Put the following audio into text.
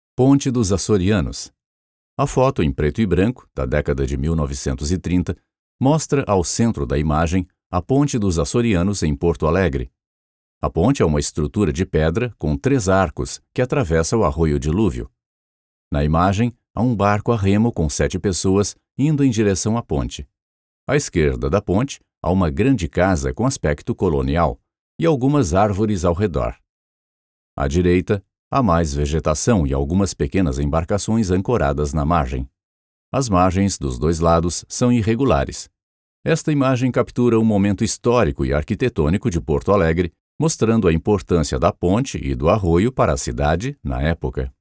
Ponte dos Açorianos. A foto em preto e branco, da década de 1930, mostra ao centro da imagem a Ponte dos Açorianos em Porto Alegre. A ponte é uma estrutura de pedra com 3 arcos que atravessa o Arroio Dilúvio. Na imagem, há um barco a remo com 7 pessoas indo em direção à ponte. À esquerda da ponte, há uma grande casa com aspecto colonial e algumas árvores ao redor. À direita, há mais vegetação e algumas pequenas embarcações ancoradas na margem. As margens dos 2 lados são irregulares. Esta imagem captura um momento histórico e arquitetônico de Porto Alegre, mostrando a importância da ponte e do arroio para a cidade na época.